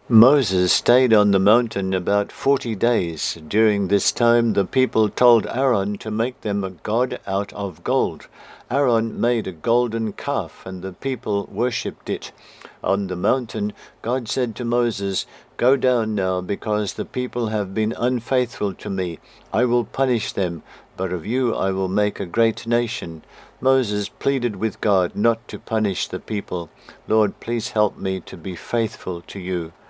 Moses stayed on the mountain about 40 days. During this time, the people told Aaron to make them a god out of gold. Aaron made a golden calf, and the people worshipped it. On the mountain, God said to Moses, "Go down now, because the people have been unfaithful to me. I will punish them, but of you I will make a great nation." Moses pleaded with God not to punish the people. "Lord, please help me to be faithful to you."